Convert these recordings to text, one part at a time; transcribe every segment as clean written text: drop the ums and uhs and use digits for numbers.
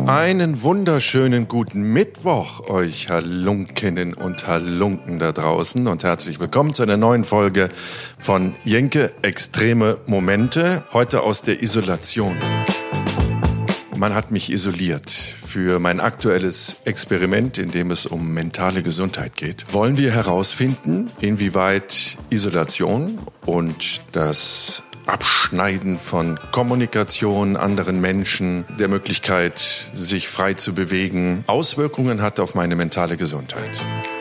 Einen wunderschönen guten Mittwoch euch Halunkinnen und Halunken da draußen und herzlich willkommen zu einer neuen Folge von Jenke Extreme Momente, heute aus der Isolation. Man hat mich isoliert für mein aktuelles Experiment, in dem es um mentale Gesundheit geht. Wollen wir herausfinden, inwieweit Isolation und das Abschneiden von Kommunikation, anderen Menschen, der Möglichkeit, sich frei zu bewegen, Auswirkungen hat auf meine mentale Gesundheit.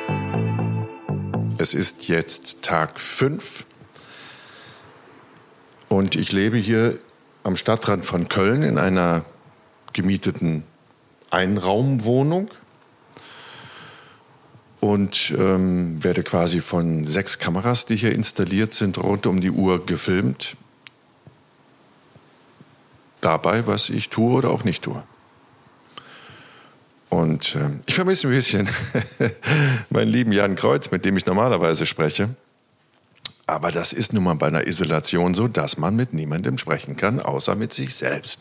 Es ist jetzt Tag 5 und ich lebe hier am Stadtrand von Köln in einer gemieteten Einraumwohnung und werde quasi von 6 Kameras, die hier installiert sind, rund um die Uhr gefilmt. Dabei, was ich tue oder auch nicht tue. Und ich vermisse ein bisschen meinen lieben Jan Kreuz, mit dem ich normalerweise spreche. Aber das ist nun mal bei einer Isolation so, dass man mit niemandem sprechen kann, außer mit sich selbst.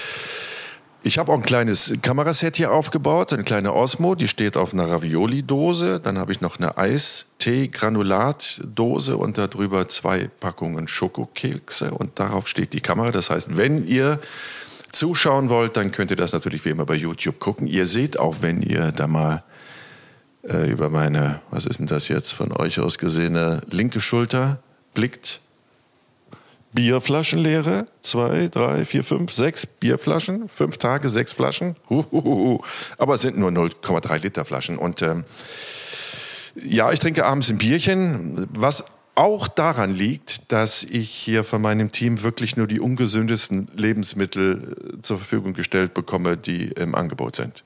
Ich habe auch ein kleines Kameraset hier aufgebaut, eine kleine Osmo, die steht auf einer Ravioli-Dose. Dann habe ich noch eine Eistee-Granulat-Dose und darüber 2 Packungen Schokokekse und darauf steht die Kamera. Das heißt, wenn ihr zuschauen wollt, dann könnt ihr das natürlich wie immer bei YouTube gucken. Ihr seht auch, wenn ihr da mal über meine, was ist denn das jetzt von euch aus gesehene, linke Schulter blickt, Bierflaschen leere, 2, 3, 4, 5, 6 Bierflaschen, 5 Tage, 6 Flaschen. Aber es sind nur 0,3 Liter Flaschen. Und ja, ich trinke abends ein Bierchen, was auch daran liegt, dass ich hier von meinem Team wirklich nur die ungesündesten Lebensmittel zur Verfügung gestellt bekomme, die im Angebot sind.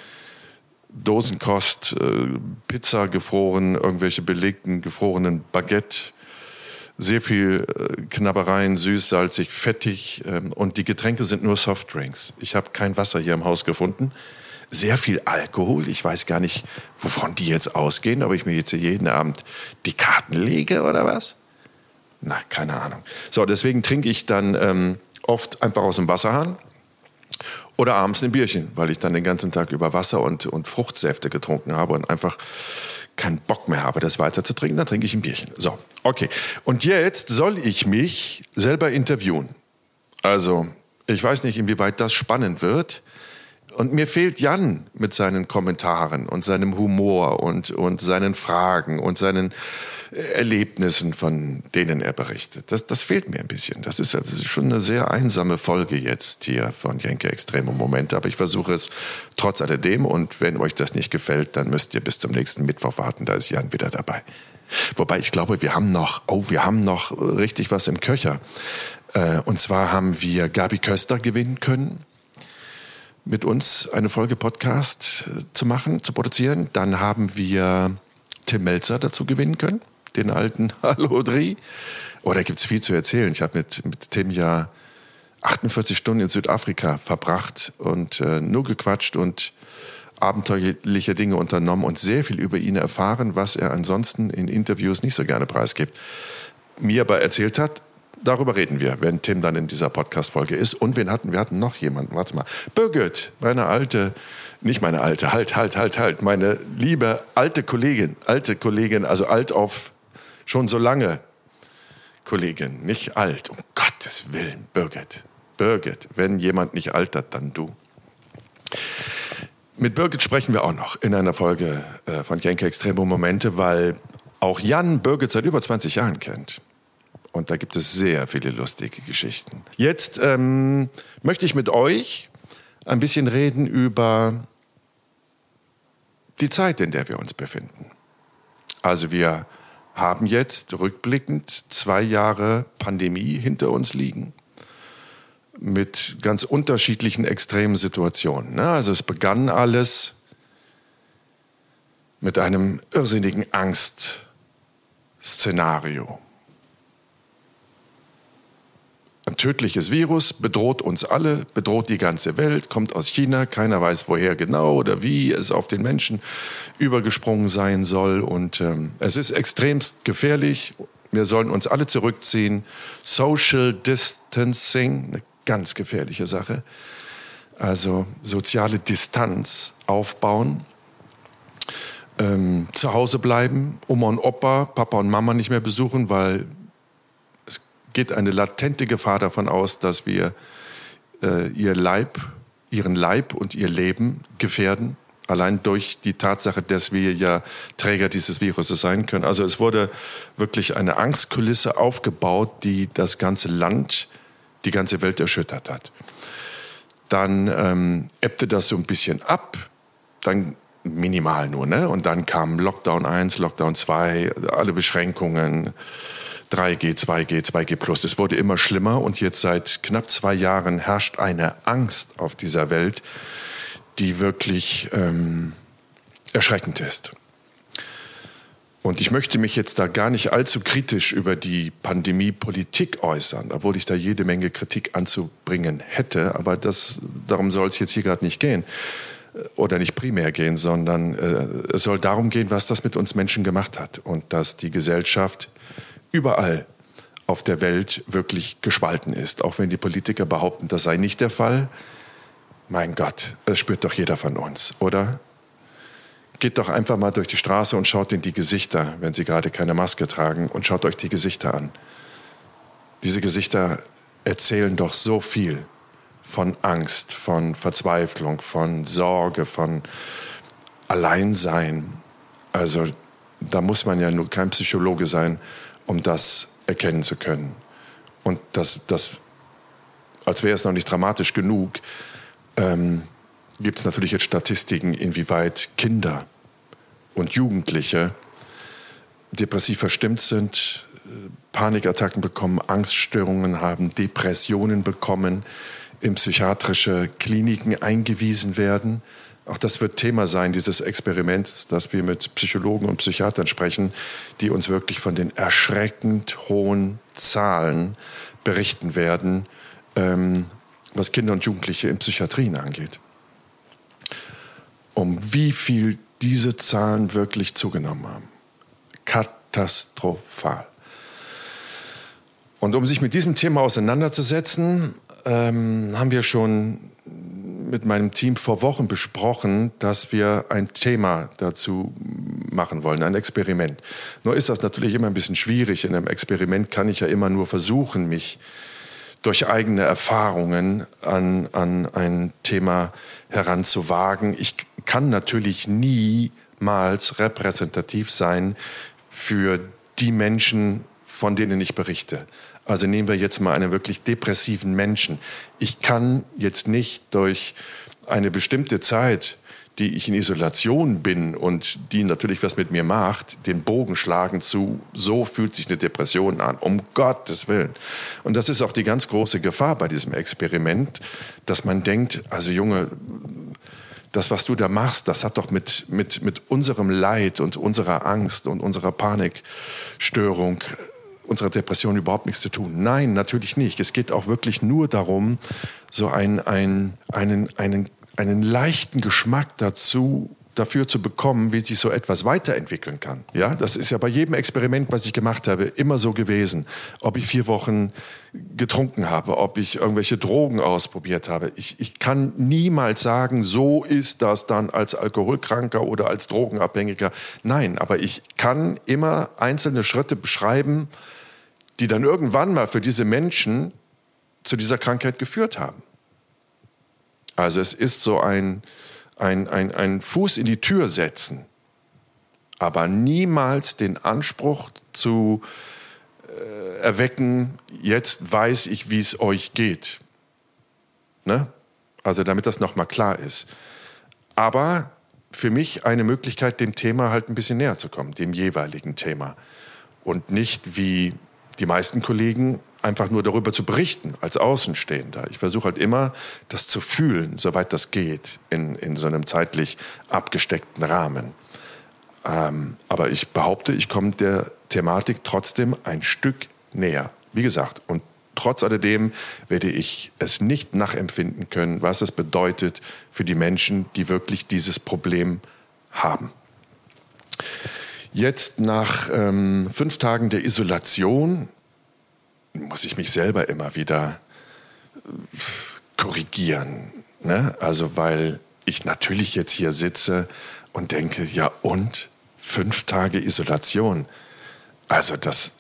Dosenkost, Pizza gefroren, irgendwelche belegten, gefrorenen Baguette, sehr viel Knabbereien, süß, salzig, fettig und die Getränke sind nur Softdrinks. Ich habe kein Wasser hier im Haus gefunden. Sehr viel Alkohol. Ich weiß gar nicht, wovon die jetzt ausgehen, ob ich mir jetzt hier jeden Abend die Karten lege oder was? Na, keine Ahnung. So, deswegen trinke ich dann oft einfach aus dem Wasserhahn oder abends ein Bierchen, weil ich dann den ganzen Tag über Wasser und Fruchtsäfte getrunken habe und einfach keinen Bock mehr habe, das weiter zu trinken, dann trinke ich ein Bierchen. So, okay. Und jetzt soll ich mich selber interviewen. Also, ich weiß nicht, inwieweit das spannend wird. Und mir fehlt Jan mit seinen Kommentaren und seinem Humor und seinen Fragen und seinen Erlebnissen, von denen er berichtet. Das fehlt mir ein bisschen. Das ist also schon eine sehr einsame Folge jetzt hier von Jenke Extreme Momente. Aber ich versuche es trotz alledem. Und wenn euch das nicht gefällt, dann müsst ihr bis zum nächsten Mittwoch warten. Da ist Jan wieder dabei. Wobei ich glaube, wir haben noch richtig was im Köcher. Und zwar haben wir Gabi Köster gewinnen können, mit uns eine Folge Podcast zu machen, zu produzieren. Dann haben wir Tim Melzer dazu gewinnen können, den alten Hallo Dri. Oh, da gibt es viel zu erzählen. Ich habe mit Tim ja 48 Stunden in Südafrika verbracht und nur gequatscht und abenteuerliche Dinge unternommen und sehr viel über ihn erfahren, was er ansonsten in Interviews nicht so gerne preisgibt. Mir aber erzählt hat. Darüber reden wir, wenn Tim dann in dieser Podcast-Folge ist. Und wir hatten noch jemanden, warte mal. Birgit, meine liebe alte Kollegin, also alt auf schon so lange Kollegin, nicht alt, um Gottes Willen, Birgit, wenn jemand nicht altert, dann du. Mit Birgit sprechen wir auch noch in einer Folge von Jenke Extreme Momente, weil auch Jan Birgit seit über 20 Jahren kennt. Und da gibt es sehr viele lustige Geschichten. Jetzt möchte ich mit euch ein bisschen reden über die Zeit, in der wir uns befinden. Also wir haben jetzt rückblickend 2 Jahre Pandemie hinter uns liegen mit ganz unterschiedlichen extremen Situationen. Also es begann alles mit einem irrsinnigen Angstszenario. Ein tödliches Virus bedroht uns alle, bedroht die ganze Welt, kommt aus China, keiner weiß woher genau oder wie es auf den Menschen übergesprungen sein soll. Und es ist extremst gefährlich. Wir sollen uns alle zurückziehen. Social Distancing, eine ganz gefährliche Sache. Also soziale Distanz aufbauen, zu Hause bleiben, Oma und Opa, Papa und Mama nicht mehr besuchen, weil es geht eine latente Gefahr davon aus, dass wir ihren Leib und ihr Leben gefährden. Allein durch die Tatsache, dass wir ja Träger dieses Viruses sein können. Also es wurde wirklich eine Angstkulisse aufgebaut, die das ganze Land, die ganze Welt erschüttert hat. Dann ebbte das so ein bisschen ab, dann minimal nur, ne? Und dann kam Lockdown 1, Lockdown 2, alle Beschränkungen, 3G, 2G, 2G+. Es wurde immer schlimmer und jetzt seit knapp 2 Jahren herrscht eine Angst auf dieser Welt, die wirklich erschreckend ist. Und ich möchte mich jetzt da gar nicht allzu kritisch über die Pandemie-Politik äußern, obwohl ich da jede Menge Kritik anzubringen hätte. Aber darum soll es jetzt hier gerade nicht gehen oder nicht primär gehen, sondern es soll darum gehen, was das mit uns Menschen gemacht hat und dass die Gesellschaft überall auf der Welt wirklich gespalten ist. Auch wenn die Politiker behaupten, das sei nicht der Fall. Mein Gott, das spürt doch jeder von uns, oder? Geht doch einfach mal durch die Straße und schaut in die Gesichter, wenn Sie gerade keine Maske tragen, und schaut euch die Gesichter an. Diese Gesichter erzählen doch so viel von Angst, von Verzweiflung, von Sorge, von Alleinsein. Also da muss man ja nur kein Psychologe sein, um das erkennen zu können. Und das als wäre es noch nicht dramatisch genug, gibt es natürlich jetzt Statistiken, inwieweit Kinder und Jugendliche depressiv verstimmt sind, Panikattacken bekommen, Angststörungen haben, Depressionen bekommen, in psychiatrische Kliniken eingewiesen werden. Auch das wird Thema sein, dieses Experiments, dass wir mit Psychologen und Psychiatern sprechen, die uns wirklich von den erschreckend hohen Zahlen berichten werden, was Kinder und Jugendliche in Psychiatrien angeht. Um wie viel diese Zahlen wirklich zugenommen haben. Katastrophal. Und um sich mit diesem Thema auseinanderzusetzen, haben wir schon mit meinem Team vor Wochen besprochen, dass wir ein Thema dazu machen wollen, ein Experiment. Nur ist das natürlich immer ein bisschen schwierig. In einem Experiment kann ich ja immer nur versuchen, mich durch eigene Erfahrungen an ein Thema heranzuwagen. Ich kann natürlich niemals repräsentativ sein für die Menschen, von denen ich berichte. Also nehmen wir jetzt mal einen wirklich depressiven Menschen. Ich kann jetzt nicht durch eine bestimmte Zeit, die ich in Isolation bin und die natürlich was mit mir macht, den Bogen schlagen zu, so fühlt sich eine Depression an, um Gottes Willen. Und das ist auch die ganz große Gefahr bei diesem Experiment, dass man denkt, also Junge, das, was du da machst, das hat doch mit unserem Leid und unserer Angst und unserer Panikstörung, unserer Depression überhaupt nichts zu tun. Nein, natürlich nicht. Es geht auch wirklich nur darum, so einen leichten Geschmack dafür zu bekommen, wie sich so etwas weiterentwickeln kann. Ja, das ist ja bei jedem Experiment, was ich gemacht habe, immer so gewesen. Ob ich 4 Wochen getrunken habe, ob ich irgendwelche Drogen ausprobiert habe. Ich kann niemals sagen, so ist das dann als Alkoholkranker oder als Drogenabhängiger. Nein, aber ich kann immer einzelne Schritte beschreiben, die dann irgendwann mal für diese Menschen zu dieser Krankheit geführt haben. Also es ist so ein Fuß in die Tür setzen, aber niemals den Anspruch zu erwecken, jetzt weiß ich, wie es euch geht. Ne? Also damit das nochmal klar ist. Aber für mich eine Möglichkeit, dem Thema halt ein bisschen näher zu kommen, dem jeweiligen Thema. Und nicht wie die meisten Kollegen einfach nur darüber zu berichten, als Außenstehender. Ich versuche halt immer, das zu fühlen, soweit das geht, in so einem zeitlich abgesteckten Rahmen. Aber ich behaupte, ich komme der Thematik trotzdem ein Stück näher. Wie gesagt, und trotz alledem werde ich es nicht nachempfinden können, was es bedeutet für die Menschen, die wirklich dieses Problem haben. Jetzt nach 5 Tagen der Isolation muss ich mich selber immer wieder korrigieren. Ne? Also weil ich natürlich jetzt hier sitze und denke, ja und? 5 Tage Isolation. Also das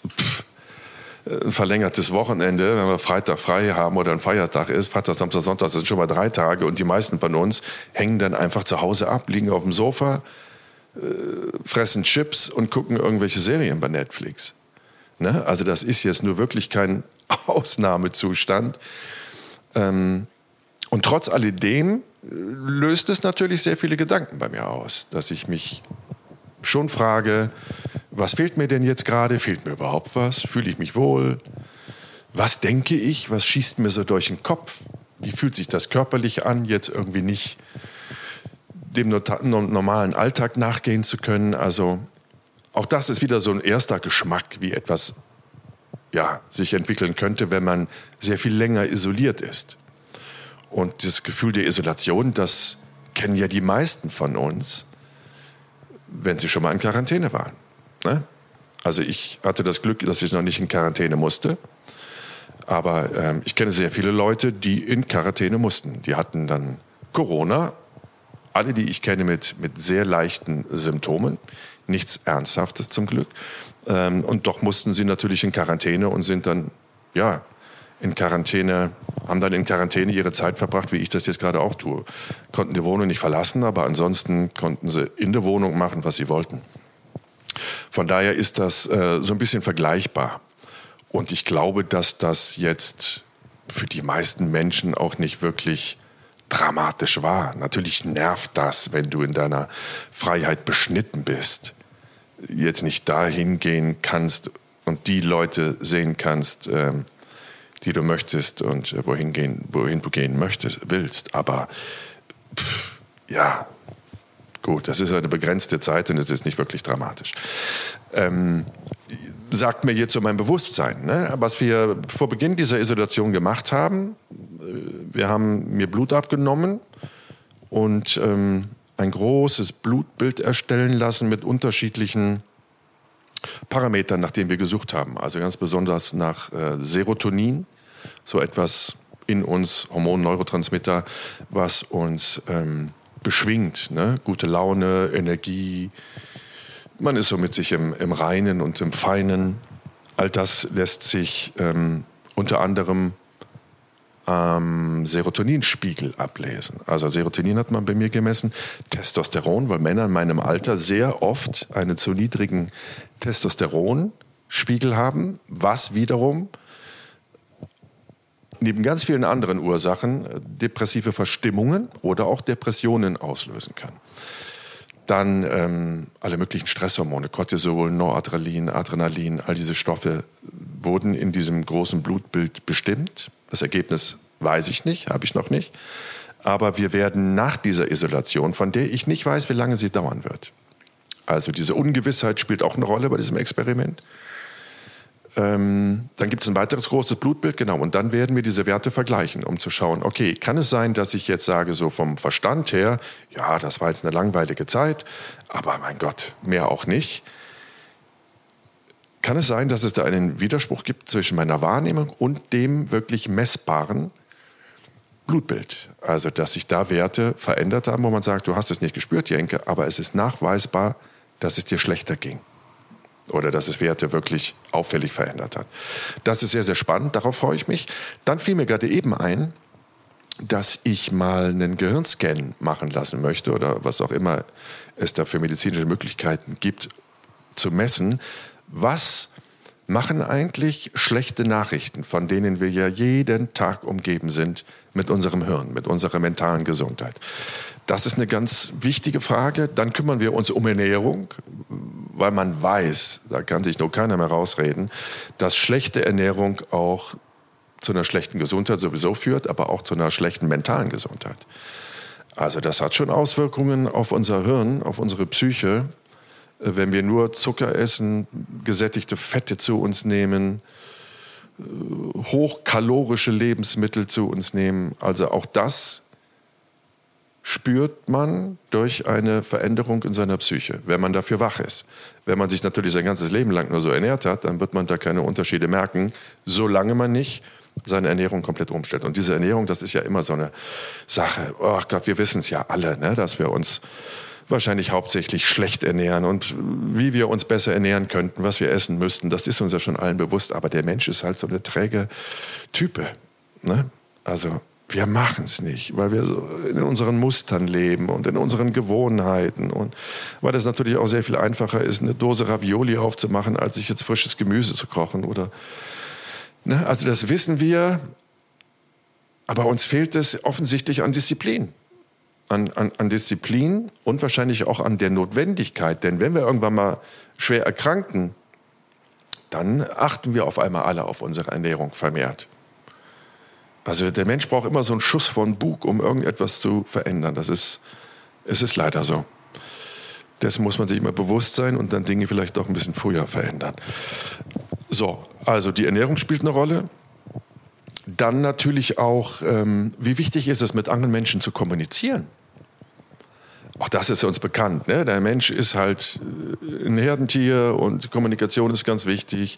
ein verlängertes Wochenende, wenn wir Freitag frei haben oder ein Feiertag ist, Freitag, Samstag, Sonntag, das sind schon mal 3 Tage und die meisten von uns hängen dann einfach zu Hause ab, liegen auf dem Sofa, fressen Chips und gucken irgendwelche Serien bei Netflix. Ne? Also das ist jetzt nur wirklich kein Ausnahmezustand. Und trotz alledem löst es natürlich sehr viele Gedanken bei mir aus, dass ich mich schon frage, was fehlt mir denn jetzt gerade? Fehlt mir überhaupt was? Fühle ich mich wohl? Was denke ich? Was schießt mir so durch den Kopf? Wie fühlt sich das körperlich an, jetzt irgendwie nicht dem normalen Alltag nachgehen zu können? Also auch das ist wieder so ein erster Geschmack, wie etwas sich entwickeln könnte, wenn man sehr viel länger isoliert ist. Und das Gefühl der Isolation, das kennen ja die meisten von uns, wenn sie schon mal in Quarantäne waren. Ne? Also ich hatte das Glück, dass ich noch nicht in Quarantäne musste. Aber ich kenne sehr viele Leute, die in Quarantäne mussten. Die hatten dann Corona. Alle, die ich kenne, mit sehr leichten Symptomen. Nichts Ernsthaftes zum Glück. Und doch mussten sie natürlich in Quarantäne und sind dann, in Quarantäne, haben dann in Quarantäne ihre Zeit verbracht, wie ich das jetzt gerade auch tue. Konnten die Wohnung nicht verlassen, aber ansonsten konnten sie in der Wohnung machen, was sie wollten. Von daher ist das so ein bisschen vergleichbar. Und ich glaube, dass das jetzt für die meisten Menschen auch nicht wirklich dramatisch war. Natürlich nervt das, wenn du in deiner Freiheit beschnitten bist. Jetzt nicht dahin gehen kannst und die Leute sehen kannst, die du möchtest und wohin du gehen willst. Aber gut, das ist eine begrenzte Zeit und es ist nicht wirklich dramatisch. Sagt mir jetzt so mein Bewusstsein, ne? Was wir vor Beginn dieser Isolation gemacht haben, wir haben mir Blut abgenommen und ein großes Blutbild erstellen lassen mit unterschiedlichen Parametern, nach denen wir gesucht haben. Also ganz besonders nach Serotonin, so etwas in uns, Hormon, Neurotransmitter, was uns beschwingt, ne? Gute Laune, Energie. Man ist so mit sich im Reinen und im Feinen. All das lässt sich unter anderem am Serotoninspiegel ablesen. Also Serotonin hat man bei mir gemessen, Testosteron, weil Männer in meinem Alter sehr oft einen zu niedrigen Testosteronspiegel haben, was wiederum neben ganz vielen anderen Ursachen depressive Verstimmungen oder auch Depressionen auslösen kann. Dann alle möglichen Stresshormone, Cortisol, Noradrenalin, Adrenalin, all diese Stoffe wurden in diesem großen Blutbild bestimmt. Das Ergebnis weiß ich nicht, habe ich noch nicht. Aber wir werden nach dieser Isolation, von der ich nicht weiß, wie lange sie dauern wird. Also diese Ungewissheit spielt auch eine Rolle bei diesem Experiment. Dann gibt es ein weiteres großes Blutbild, genau, und dann werden wir diese Werte vergleichen, um zu schauen, okay, kann es sein, dass ich jetzt sage, so vom Verstand her, ja, das war jetzt eine langweilige Zeit, aber mein Gott, mehr auch nicht. Kann es sein, dass es da einen Widerspruch gibt zwischen meiner Wahrnehmung und dem wirklich messbaren Blutbild? Also, dass sich da Werte verändert haben, wo man sagt, du hast es nicht gespürt, Jenke, aber es ist nachweisbar, dass es dir schlechter ging. Oder dass es Werte wirklich auffällig verändert hat. Das ist sehr, sehr spannend, darauf freue ich mich. Dann fiel mir gerade eben ein, dass ich mal einen Gehirnscan machen lassen möchte oder was auch immer es da für medizinische Möglichkeiten gibt, zu messen. Was machen eigentlich schlechte Nachrichten, von denen wir ja jeden Tag umgeben sind, mit unserem Hirn, mit unserer mentalen Gesundheit? Das ist eine ganz wichtige Frage. Dann kümmern wir uns um Ernährung, weil man weiß, da kann sich nur keiner mehr rausreden, dass schlechte Ernährung auch zu einer schlechten Gesundheit sowieso führt, aber auch zu einer schlechten mentalen Gesundheit. Also das hat schon Auswirkungen auf unser Hirn, auf unsere Psyche, wenn wir nur Zucker essen, gesättigte Fette zu uns nehmen, hochkalorische Lebensmittel zu uns nehmen. Also auch das spürt man durch eine Veränderung in seiner Psyche, wenn man dafür wach ist. Wenn man sich natürlich sein ganzes Leben lang nur so ernährt hat, dann wird man da keine Unterschiede merken, solange man nicht seine Ernährung komplett umstellt. Und diese Ernährung, das ist ja immer so eine Sache. Oh Gott, wir wissen es ja alle, ne, dass wir uns wahrscheinlich hauptsächlich schlecht ernähren und wie wir uns besser ernähren könnten, was wir essen müssten, das ist uns ja schon allen bewusst. Aber der Mensch ist halt so eine träge Type. Ne? Also wir machen es nicht, weil wir so in unseren Mustern leben und in unseren Gewohnheiten und weil es natürlich auch sehr viel einfacher ist, eine Dose Ravioli aufzumachen, als sich jetzt frisches Gemüse zu kochen. Oder, ne? Also das wissen wir, aber uns fehlt es offensichtlich an Disziplin. An Disziplin und wahrscheinlich auch an der Notwendigkeit. Denn wenn wir irgendwann mal schwer erkranken, dann achten wir auf einmal alle auf unsere Ernährung vermehrt. Also der Mensch braucht immer so einen Schuss von Bug, um irgendetwas zu verändern. Es ist leider so. Dessen muss man sich immer bewusst sein und dann Dinge vielleicht doch ein bisschen früher verändern. So, also die Ernährung spielt eine Rolle. Dann natürlich auch, wie wichtig ist es, mit anderen Menschen zu kommunizieren. Auch das ist uns bekannt. Ne? Der Mensch ist halt ein Herdentier und Kommunikation ist ganz wichtig.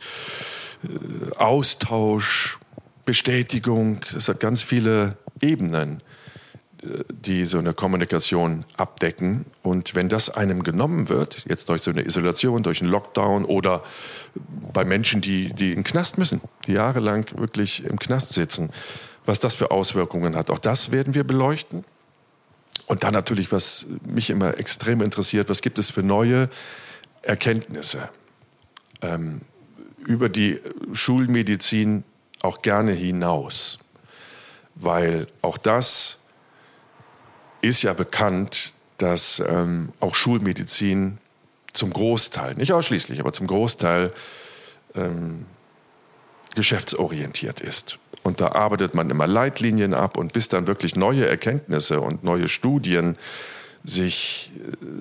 Austausch, Bestätigung, das hat ganz viele Ebenen, die so eine Kommunikation abdecken. Und wenn das einem genommen wird, jetzt durch so eine Isolation, durch einen Lockdown oder bei Menschen, die in den Knast müssen, die jahrelang wirklich im Knast sitzen, was das für Auswirkungen hat, auch das werden wir beleuchten. Und dann natürlich, was mich immer extrem interessiert, was gibt es für neue Erkenntnisse über die Schulmedizin auch gerne hinaus. Weil auch das ist ja bekannt, dass auch Schulmedizin zum Großteil, nicht ausschließlich, aber zum Großteil geschäftsorientiert ist. Und da arbeitet man immer Leitlinien ab und bis dann wirklich neue Erkenntnisse und neue Studien sich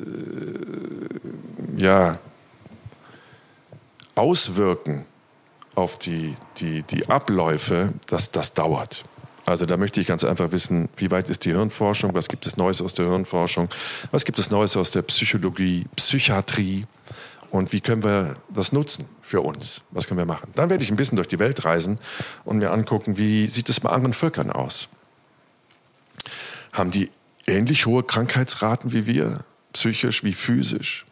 auswirken auf die Abläufe, das dauert. Also da möchte ich ganz einfach wissen, wie weit ist die Hirnforschung, was gibt es Neues aus der Hirnforschung, was gibt es Neues aus der Psychologie, Psychiatrie und wie können wir das nutzen für uns, was können wir machen. Dann werde ich ein bisschen durch die Welt reisen und mir angucken, wie sieht es bei anderen Völkern aus. Haben die ähnlich hohe Krankheitsraten wie wir, psychisch wie physisch?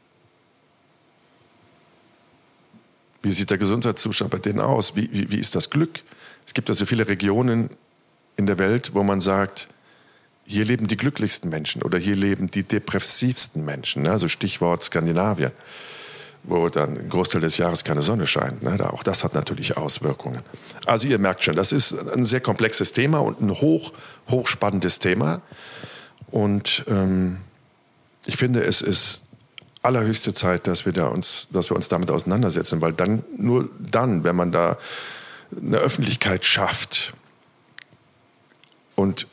Wie sieht der Gesundheitszustand bei denen aus? Wie ist das Glück? Es gibt also viele Regionen in der Welt, wo man sagt, hier leben die glücklichsten Menschen oder hier leben die depressivsten Menschen. Also Stichwort Skandinavien, wo dann ein Großteil des Jahres keine Sonne scheint. Auch das hat natürlich Auswirkungen. Also ihr merkt schon, das ist ein sehr komplexes Thema und ein hochspannendes Thema. Und ich finde, es ist allerhöchste Zeit, dass wir uns damit auseinandersetzen, weil nur dann, wenn man da eine Öffentlichkeit schafft und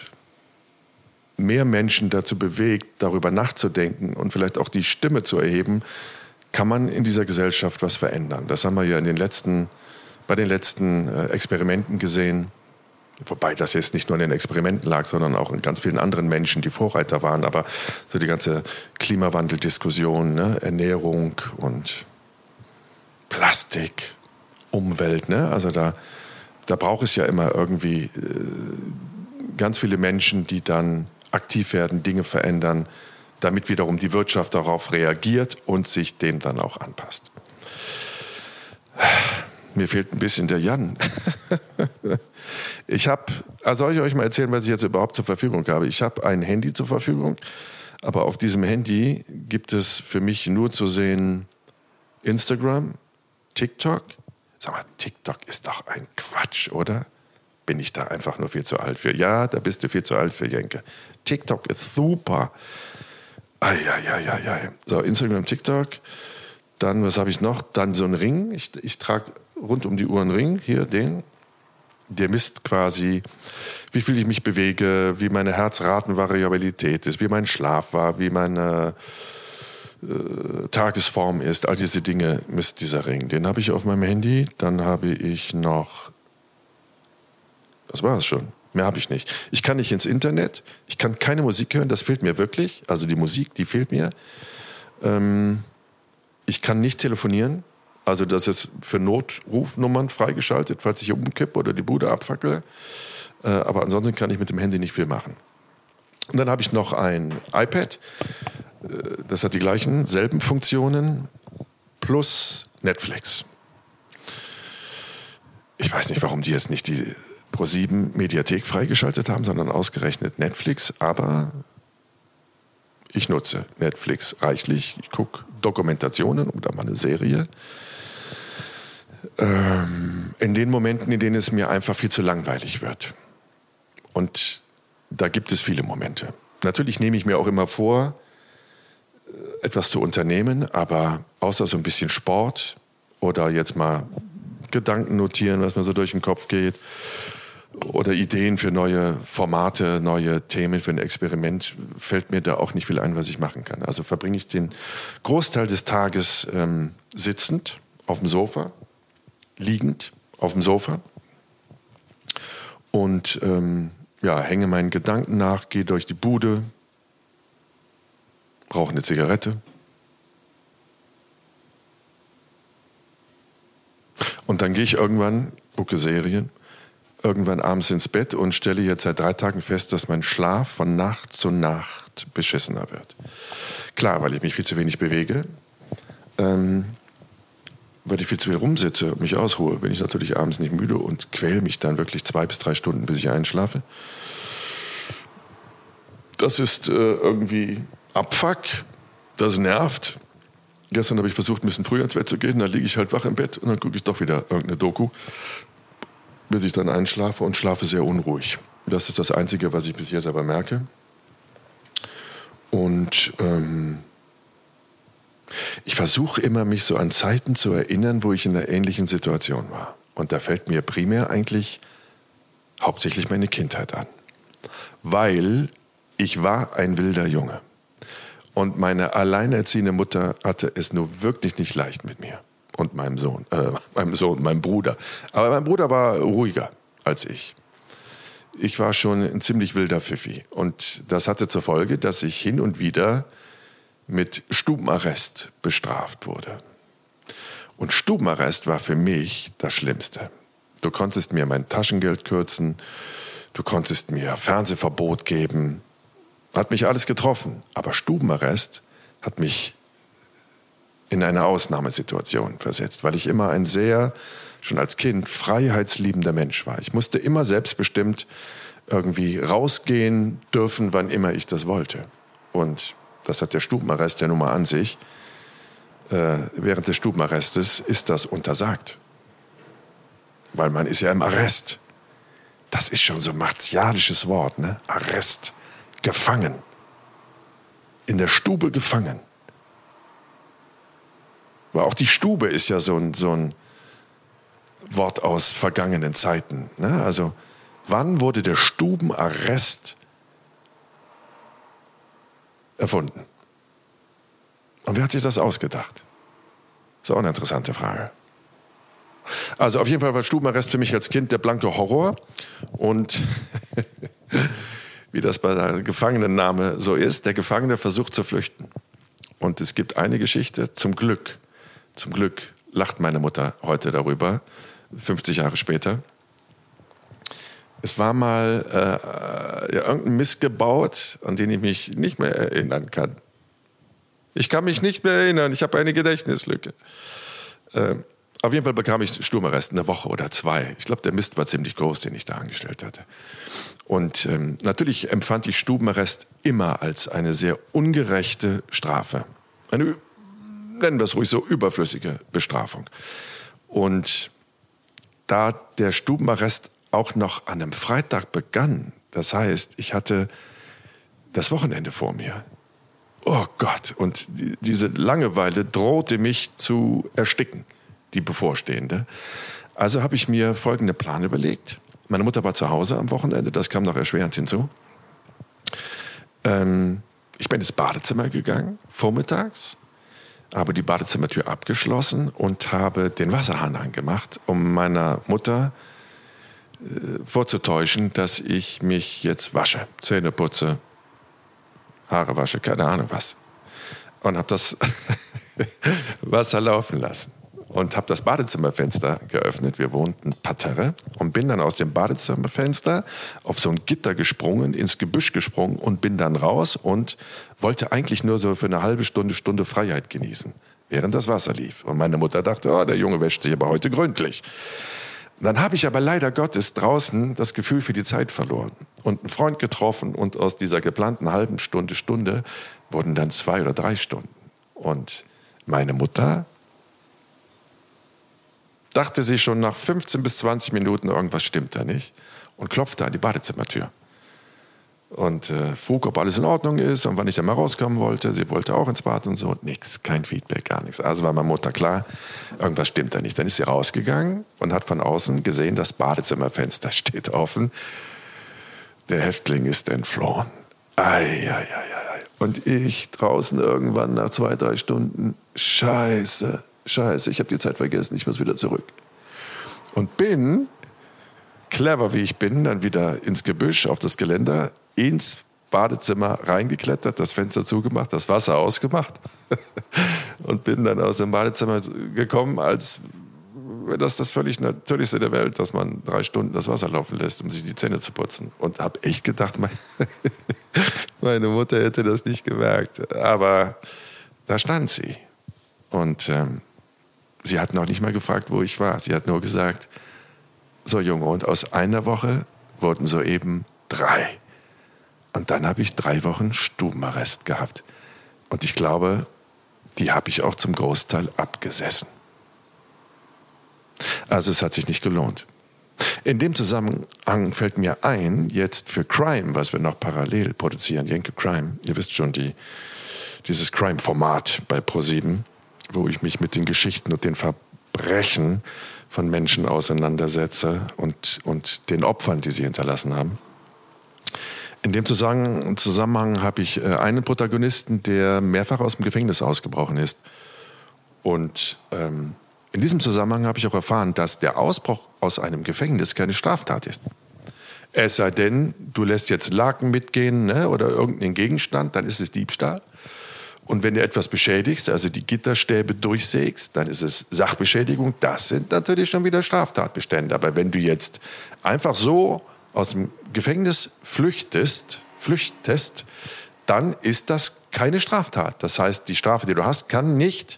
mehr Menschen dazu bewegt, darüber nachzudenken und vielleicht auch die Stimme zu erheben, kann man in dieser Gesellschaft was verändern. Das haben wir ja bei den letzten Experimenten gesehen. Wobei das jetzt nicht nur in den Experimenten lag, sondern auch in ganz vielen anderen Menschen, die Vorreiter waren. Aber so die ganze Klimawandeldiskussion, ne? Ernährung und Plastik, Umwelt. Ne? Also da braucht es ja immer irgendwie ganz viele Menschen, die dann aktiv werden, Dinge verändern, damit wiederum die Wirtschaft darauf reagiert und sich dem dann auch anpasst. Mir fehlt ein bisschen der Jan. Soll ich euch mal erzählen, was ich jetzt überhaupt zur Verfügung habe? Ich habe ein Handy zur Verfügung, aber auf diesem Handy gibt es für mich nur zu sehen Instagram, TikTok. Sag mal, TikTok ist doch ein Quatsch, oder? Bin ich da einfach nur viel zu alt für? Ja, da bist du viel zu alt für, Jenke. TikTok ist super. So, Instagram, TikTok. Dann, was habe ich noch? Dann so ein Ring. Ich trage rund um die Uhr einen Ring. Hier, den. Der misst quasi, wie viel ich mich bewege, wie meine Herzratenvariabilität ist, wie mein Schlaf war, wie meine Tagesform ist. All diese Dinge misst dieser Ring. Den habe ich auf meinem Handy. Dann habe ich noch... Das war es schon. Mehr habe ich nicht. Ich kann nicht ins Internet. Ich kann keine Musik hören. Das fehlt mir wirklich. Also die Musik, die fehlt mir. Ich kann nicht telefonieren. Also das ist für Notrufnummern freigeschaltet, falls ich umkippe oder die Bude abfackele. Aber ansonsten kann ich mit dem Handy nicht viel machen. Und dann habe ich noch ein iPad. Das hat die gleichen, selben Funktionen plus Netflix. Ich weiß nicht, warum die jetzt nicht die ProSieben Mediathek freigeschaltet haben, sondern ausgerechnet Netflix. Aber ich nutze Netflix reichlich. Ich gucke Dokumentationen oder mal eine Serie. In den Momenten, in denen es mir einfach viel zu langweilig wird. Und da gibt es viele Momente. Natürlich nehme ich mir auch immer vor, etwas zu unternehmen, aber außer so ein bisschen Sport oder jetzt mal Gedanken notieren, was mir so durch den Kopf geht, oder Ideen für neue Formate, neue Themen für ein Experiment, fällt mir da auch nicht viel ein, was ich machen kann. Also verbringe ich den Großteil des Tages sitzend auf dem Sofa, liegend auf dem Sofa und hänge meinen Gedanken nach, gehe durch die Bude, rauche eine Zigarette und dann gehe ich irgendwann, gucke Serien, irgendwann abends ins Bett und stelle jetzt seit 3 Tagen fest, dass mein Schlaf von Nacht zu Nacht beschissener wird. Klar, weil ich mich viel zu wenig bewege, weil ich viel zu viel rumsitze und mich ausruhe, bin ich natürlich abends nicht müde und quäle mich dann wirklich 2 bis 3 Stunden, bis ich einschlafe. Das ist irgendwie Abfuck, das nervt. Gestern habe ich versucht, ein bisschen früher ins Bett zu gehen, dann liege ich halt wach im Bett und dann gucke ich doch wieder irgendeine Doku, bis ich dann einschlafe und schlafe sehr unruhig. Das ist das Einzige, was ich bis jetzt aber merke. Und ich versuche immer, mich so an Zeiten zu erinnern, wo ich in einer ähnlichen Situation war. Und da fällt mir primär eigentlich hauptsächlich meine Kindheit an. Weil ich war ein wilder Junge. Und meine alleinerziehende Mutter hatte es nur wirklich nicht leicht mit mir und meinem Bruder. Aber mein Bruder war ruhiger als ich. Ich war schon ein ziemlich wilder Pfiffi. Und das hatte zur Folge, dass ich hin und wieder mit Stubenarrest bestraft wurde. Und Stubenarrest war für mich das Schlimmste. Du konntest mir mein Taschengeld kürzen, du konntest mir Fernsehverbot geben, hat mich alles getroffen. Aber Stubenarrest hat mich in eine Ausnahmesituation versetzt, weil ich immer ein sehr, schon als Kind, freiheitsliebender Mensch war. Ich musste immer selbstbestimmt irgendwie rausgehen dürfen, wann immer ich das wollte. Und das hat der Stubenarrest ja nun mal an sich. Während des Stubenarrestes ist das untersagt. Weil man ist ja im Arrest. Das ist schon so ein martialisches Wort, ne? Arrest. Gefangen. In der Stube gefangen. Aber auch die Stube ist ja so ein Wort aus vergangenen Zeiten. Ne? Also wann wurde der Stubenarrest erfunden? Und wer hat sich das ausgedacht? Das ist auch eine interessante Frage. Also auf jeden Fall war Stubenarrest für mich als Kind der blanke Horror. Und wie das bei der Gefangenennahme so ist, der Gefangene versucht zu flüchten. Und es gibt eine Geschichte, zum Glück lacht meine Mutter heute darüber, 50 Jahre später. Es war mal irgendein Mist gebaut, an den ich mich nicht mehr erinnern kann. Ich kann mich nicht mehr erinnern, ich habe eine Gedächtnislücke. Auf jeden Fall bekam ich Stubenarrest 1 Woche oder 2. Ich glaube, der Mist war ziemlich groß, den ich da angestellt hatte. Und natürlich empfand ich Stubenarrest immer als eine sehr ungerechte Strafe. Eine, nennen wir es ruhig so, überflüssige Bestrafung. Und da der Stubenarrest auch noch an einem Freitag begann, das heißt, ich hatte das Wochenende vor mir. Oh Gott, und diese Langeweile drohte mich zu ersticken, die bevorstehende. Also habe ich mir folgenden Plan überlegt. Meine Mutter war zu Hause am Wochenende, das kam noch erschwerend hinzu. Ich bin ins Badezimmer gegangen, vormittags, habe die Badezimmertür abgeschlossen und habe den Wasserhahn angemacht, um meiner Mutter vorzutäuschen, dass ich mich jetzt wasche, Zähne putze, Haare wasche, keine Ahnung was. Und habe das Wasser laufen lassen. und habe das Badezimmerfenster geöffnet. Wir wohnten Parterre und bin dann aus dem Badezimmerfenster auf so ein Gitter gesprungen, ins Gebüsch gesprungen und bin dann raus und wollte eigentlich nur so für eine halbe Stunde Freiheit genießen, während das Wasser lief. Und meine Mutter dachte, oh, der Junge wäscht sich aber heute gründlich. Dann habe ich aber leider Gottes draußen das Gefühl für die Zeit verloren und einen Freund getroffen und aus dieser geplanten halben Stunde wurden dann 2 oder 3 Stunden. Und meine Mutter dachte sich schon nach 15 bis 20 Minuten, irgendwas stimmt da nicht und klopfte an die Badezimmertür. Und frug, ob alles in Ordnung ist und wann ich dann mal rauskommen wollte. Sie wollte auch ins Bad und so. Nix, kein Feedback, gar nichts. Also war meine Mutter klar, irgendwas stimmt da nicht. Dann ist sie rausgegangen und hat von außen gesehen, das Badezimmerfenster steht offen. Der Häftling ist entflohen. Ei. Und ich draußen irgendwann nach 2, 3 Stunden, Scheiße, ich habe die Zeit vergessen, ich muss wieder zurück. Und bin, clever wie ich bin, dann wieder ins Gebüsch, auf das Geländer, ins Badezimmer reingeklettert, das Fenster zugemacht, das Wasser ausgemacht und bin dann aus dem Badezimmer gekommen, als wäre das völlig Natürlichste der Welt, dass man 3 Stunden das Wasser laufen lässt, um sich die Zähne zu putzen. Und habe echt gedacht, meine Mutter hätte das nicht gemerkt. Aber da stand sie. Und sie hat noch nicht mal gefragt, wo ich war. Sie hat nur gesagt, so Junge, und aus einer Woche wurden soeben 3. Und dann habe ich 3 Wochen Stubenarrest gehabt. Und ich glaube, die habe ich auch zum Großteil abgesessen. Also es hat sich nicht gelohnt. In dem Zusammenhang fällt mir ein, jetzt für Crime, was wir noch parallel produzieren, Jenke Crime, ihr wisst schon, dieses Crime-Format bei ProSieben, wo ich mich mit den Geschichten und den Verbrechen von Menschen auseinandersetze und den Opfern, die sie hinterlassen haben. In dem Zusammenhang habe ich einen Protagonisten, der mehrfach aus dem Gefängnis ausgebrochen ist. Und in diesem Zusammenhang habe ich auch erfahren, dass der Ausbruch aus einem Gefängnis keine Straftat ist. Es sei denn, du lässt jetzt Laken mitgehen, ne, oder irgendeinen Gegenstand, dann ist es Diebstahl. Und wenn du etwas beschädigst, also die Gitterstäbe durchsägst, dann ist es Sachbeschädigung. Das sind natürlich schon wieder Straftatbestände. Aber wenn du jetzt einfach so aus dem Gefängnis flüchtest, dann ist das keine Straftat. Das heißt, die Strafe, die du hast, kann nicht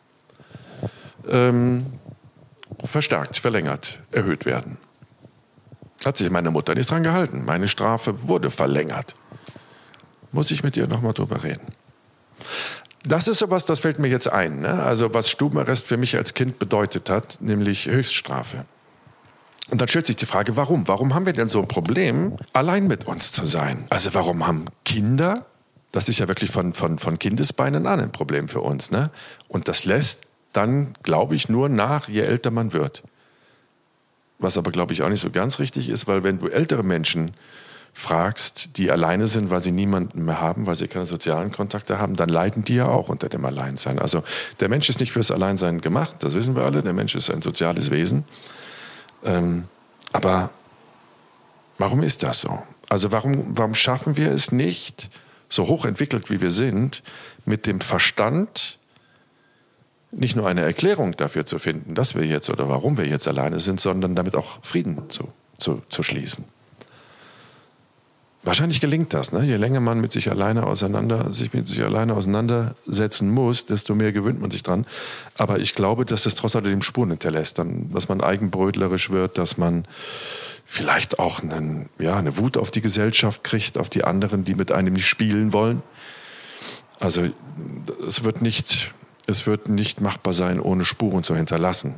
verstärkt, verlängert, erhöht werden. Hat sich meine Mutter nicht dran gehalten. Meine Strafe wurde verlängert. Muss ich mit ihr nochmal drüber reden. Das ist sowas, das fällt mir jetzt ein. Ne? Also was Stubenarrest für mich als Kind bedeutet hat, nämlich Höchststrafe. Und dann stellt sich die Frage, warum? Warum haben wir denn so ein Problem, allein mit uns zu sein? Also warum haben Kinder, das ist ja wirklich von Kindesbeinen an ein Problem für uns, ne? Und das lässt dann, glaube ich, nur nach, je älter man wird. Was aber, glaube ich, auch nicht so ganz richtig ist, weil wenn du ältere Menschen fragst, die alleine sind, weil sie niemanden mehr haben, weil sie keine sozialen Kontakte haben, dann leiden die ja auch unter dem Alleinsein. Also der Mensch ist nicht fürs Alleinsein gemacht, das wissen wir alle, der Mensch ist ein soziales Wesen. Aber warum ist das so? Also warum schaffen wir es nicht, so hochentwickelt wie wir sind, mit dem Verstand nicht nur eine Erklärung dafür zu finden, dass wir jetzt oder warum wir jetzt alleine sind, sondern damit auch Frieden zu schließen. Wahrscheinlich gelingt das, ne? Je länger man sich mit sich alleine auseinandersetzen muss, desto mehr gewöhnt man sich dran. Aber ich glaube, dass es trotz alledem Spuren hinterlässt, dass man eigenbrötlerisch wird, dass man vielleicht auch eine Wut auf die Gesellschaft kriegt, auf die anderen, die mit einem nicht spielen wollen. Also es wird nicht machbar sein, ohne Spuren zu hinterlassen.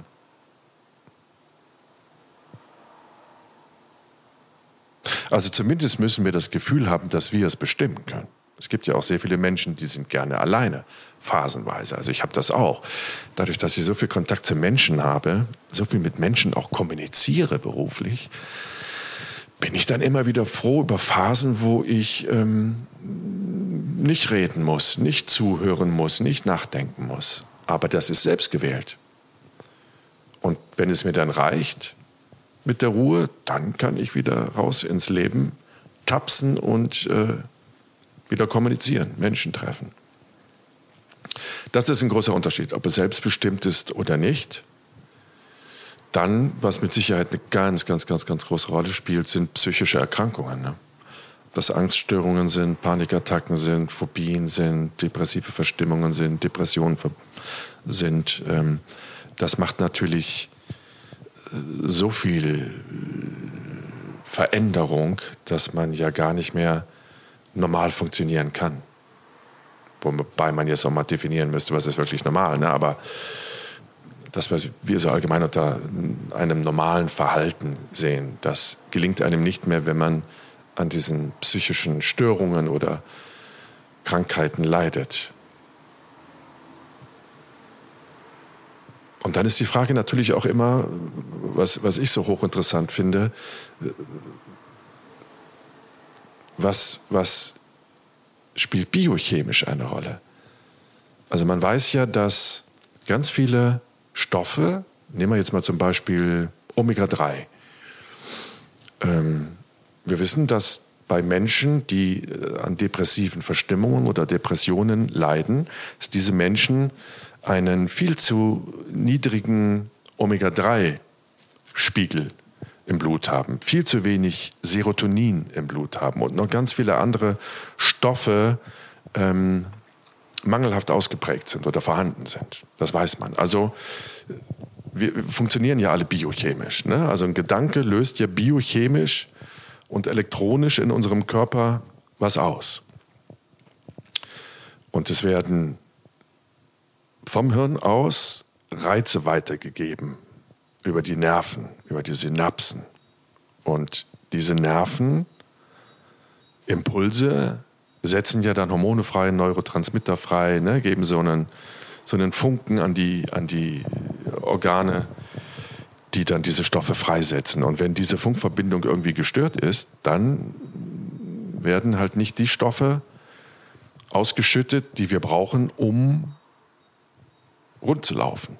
Also zumindest müssen wir das Gefühl haben, dass wir es bestimmen können. Es gibt ja auch sehr viele Menschen, die sind gerne alleine, phasenweise. Also ich habe das auch. Dadurch, dass ich so viel Kontakt zu Menschen habe, so viel mit Menschen auch kommuniziere beruflich, bin ich dann immer wieder froh über Phasen, wo ich nicht reden muss, nicht zuhören muss, nicht nachdenken muss. Aber das ist selbstgewählt. Und wenn es mir dann reicht mit der Ruhe, dann kann ich wieder raus ins Leben tapsen und wieder kommunizieren, Menschen treffen. Das ist ein großer Unterschied, ob es selbstbestimmt ist oder nicht. Dann, was mit Sicherheit eine ganz große Rolle spielt, sind psychische Erkrankungen. Ne? Ob das Angststörungen sind, Panikattacken sind, Phobien sind, depressive Verstimmungen sind, Depressionen sind. Das macht natürlich so viel Veränderung, dass man ja gar nicht mehr normal funktionieren kann. Wobei man jetzt auch mal definieren müsste, was ist wirklich normal. Ne? Aber das, was wir so allgemein unter einem normalen Verhalten sehen, das gelingt einem nicht mehr, wenn man an diesen psychischen Störungen oder Krankheiten leidet. Und dann ist die Frage natürlich auch immer, was ich so hochinteressant finde, was spielt biochemisch eine Rolle? Also man weiß ja, dass ganz viele Stoffe, nehmen wir jetzt mal zum Beispiel Omega-3. Wir wissen, dass bei Menschen, die an depressiven Verstimmungen oder Depressionen leiden, dass diese Menschen einen viel zu niedrigen Omega-3-Spiegel im Blut haben, viel zu wenig Serotonin im Blut haben und noch ganz viele andere Stoffe mangelhaft ausgeprägt sind oder vorhanden sind. Das weiß man. Also wir funktionieren ja alle biochemisch. Ne? Also ein Gedanke löst ja biochemisch und elektronisch in unserem Körper was aus. Und es werden vom Hirn aus Reize weitergegeben über die Nerven, über die Synapsen. Und diese Nervenimpulse setzen ja dann Hormone frei, Neurotransmitter frei, ne, geben so einen Funken an die Organe, die dann diese Stoffe freisetzen. Und wenn diese Funkverbindung irgendwie gestört ist, dann werden halt nicht die Stoffe ausgeschüttet, die wir brauchen, um rund zu laufen.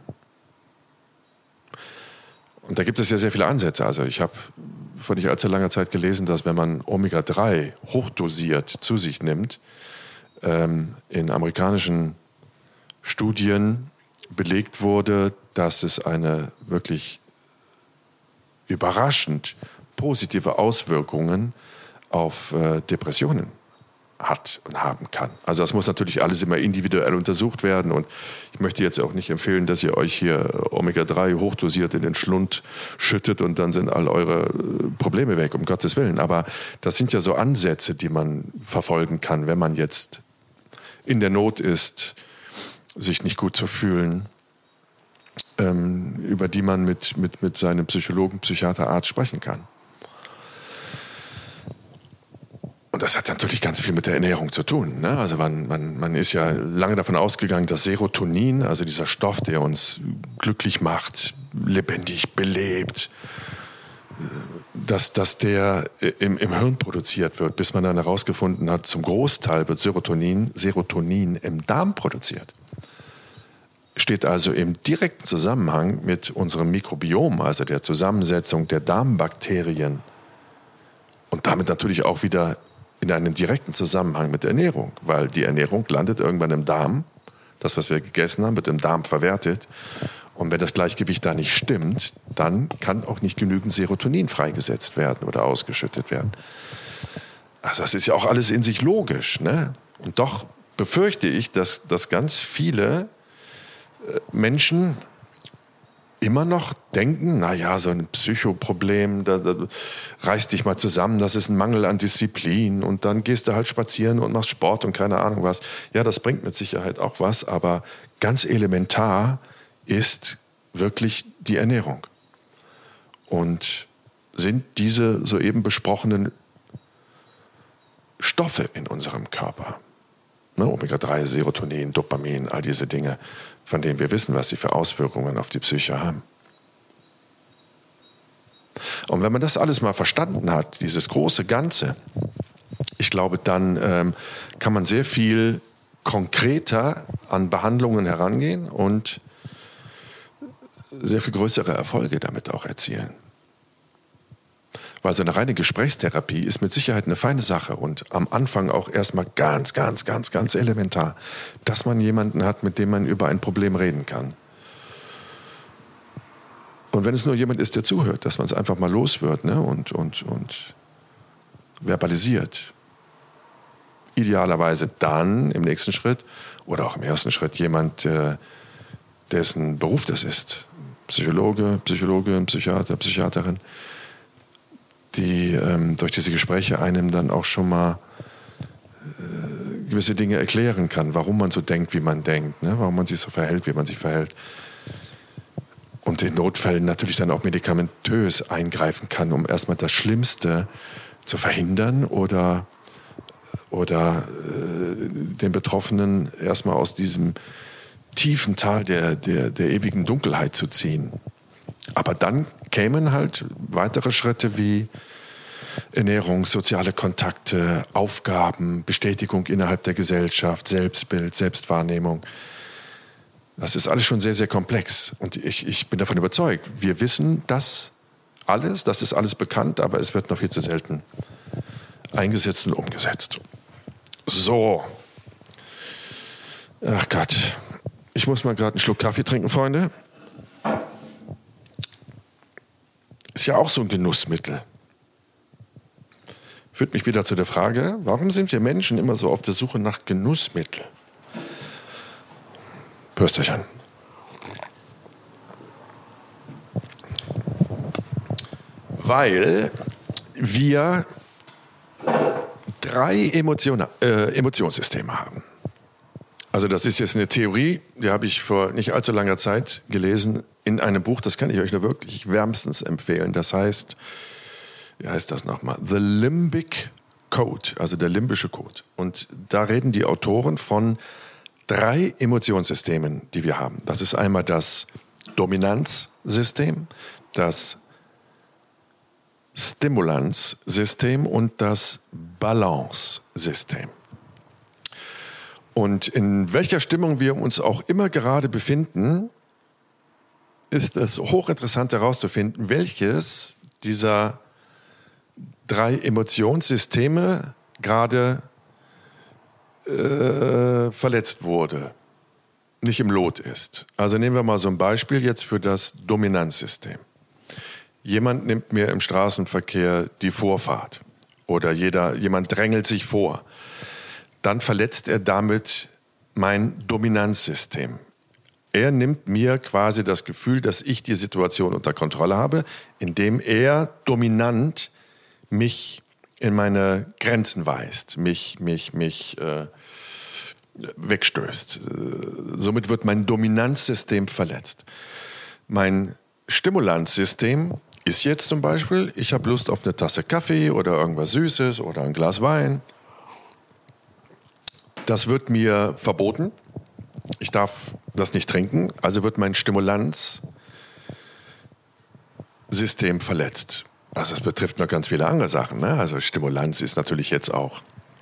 Und da gibt es ja sehr viele Ansätze. Also ich habe vor nicht allzu langer Zeit gelesen, dass wenn man Omega-3 hochdosiert zu sich nimmt, in amerikanischen Studien belegt wurde, dass es eine wirklich überraschend positive Auswirkungen auf Depressionen hat und haben kann. Also das muss natürlich alles immer individuell untersucht werden und ich möchte jetzt auch nicht empfehlen, dass ihr euch hier Omega-3 hochdosiert in den Schlund schüttet und dann sind all eure Probleme weg, um Gottes Willen. Aber das sind ja so Ansätze, die man verfolgen kann, wenn man jetzt in der Not ist, sich nicht gut zu fühlen, über die man mit seinem Psychologen, Psychiater, Arzt sprechen kann. Und das hat natürlich ganz viel mit der Ernährung zu tun. Ne? Also man ist ja lange davon ausgegangen, dass Serotonin, also dieser Stoff, der uns glücklich macht, lebendig, belebt, dass der im Hirn produziert wird, bis man dann herausgefunden hat, zum Großteil wird Serotonin im Darm produziert. Steht also im direkten Zusammenhang mit unserem Mikrobiom, also der Zusammensetzung der Darmbakterien und damit natürlich auch wieder in einem direkten Zusammenhang mit der Ernährung, weil die Ernährung landet irgendwann im Darm, das, was wir gegessen haben, wird im Darm verwertet und wenn das Gleichgewicht da nicht stimmt, dann kann auch nicht genügend Serotonin freigesetzt werden oder ausgeschüttet werden. Also das ist ja auch alles in sich logisch, ne? Und doch befürchte ich, dass ganz viele Menschen immer noch denken, naja, so ein Psychoproblem, da reiß dich mal zusammen, das ist ein Mangel an Disziplin und dann gehst du halt spazieren und machst Sport und keine Ahnung was. Ja, das bringt mit Sicherheit auch was, aber ganz elementar ist wirklich die Ernährung. Und sind diese soeben besprochenen Stoffe in unserem Körper, ne, Omega-3, Serotonin, Dopamin, all diese Dinge, von denen wir wissen, was sie für Auswirkungen auf die Psyche haben. Und wenn man das alles mal verstanden hat, dieses große Ganze, ich glaube, dann kann man sehr viel konkreter an Behandlungen herangehen und sehr viel größere Erfolge damit auch erzielen. Weil so eine reine Gesprächstherapie ist mit Sicherheit eine feine Sache und am Anfang auch erstmal ganz, ganz, ganz, ganz elementar, dass man jemanden hat, mit dem man über ein Problem reden kann. Und wenn es nur jemand ist, der zuhört, dass man es einfach mal los wird, ne? und verbalisiert. Idealerweise dann im nächsten Schritt oder auch im ersten Schritt jemand, dessen Beruf das ist. Psychologe, Psychiater, Psychiaterin, die durch diese Gespräche einem dann auch schon mal gewisse Dinge erklären kann, warum man so denkt, wie man denkt, ne? Warum man sich so verhält, wie man sich verhält. Und in Notfällen natürlich dann auch medikamentös eingreifen kann, um erstmal das Schlimmste zu verhindern oder den Betroffenen erstmal aus diesem tiefen Tal der ewigen Dunkelheit zu ziehen. Aber dann kämen halt weitere Schritte wie Ernährung, soziale Kontakte, Aufgaben, Bestätigung innerhalb der Gesellschaft, Selbstbild, Selbstwahrnehmung. Das ist alles schon sehr, sehr komplex. Und ich bin davon überzeugt, wir wissen das alles, das ist alles bekannt, aber es wird noch viel zu selten eingesetzt und umgesetzt. So. Ach Gott. Ich muss mal gerade einen Schluck Kaffee trinken, Freunde. Ist ja auch so ein Genussmittel. Führt mich wieder zu der Frage, warum sind wir Menschen immer so auf der Suche nach Genussmitteln? Prösterchen. Weil wir 3 Emotionssysteme haben. Also das ist jetzt eine Theorie, die habe ich vor nicht allzu langer Zeit gelesen in einem Buch, das kann ich euch nur wirklich wärmstens empfehlen. Das heißt, wie heißt das nochmal? The Limbic Code, also der limbische Code. Und da reden die Autoren von 3 Emotionssystemen, die wir haben. Das ist einmal das Dominanzsystem, das Stimulanzsystem und das Balance-System. Und in welcher Stimmung wir uns auch immer gerade befinden, ist es hochinteressant herauszufinden, welches dieser 3 Emotionssysteme gerade verletzt wurde, nicht im Lot ist. Also nehmen wir mal so ein Beispiel jetzt für das Dominanzsystem. Jemand nimmt mir im Straßenverkehr die Vorfahrt oder jemand drängelt sich vor. Dann verletzt er damit mein Dominanzsystem. Er nimmt mir quasi das Gefühl, dass ich die Situation unter Kontrolle habe, indem er dominant mich in meine Grenzen weist, mich wegstößt. Somit wird mein Dominanzsystem verletzt. Mein Stimulanzsystem ist jetzt zum Beispiel, ich habe Lust auf eine Tasse Kaffee oder irgendwas Süßes oder ein Glas Wein. Das wird mir verboten. Ich darf das nicht trinken, also wird mein Stimulanzsystem verletzt. Also das betrifft noch ganz viele andere Sachen, ne? Also Stimulanz ist natürlich jetzt auch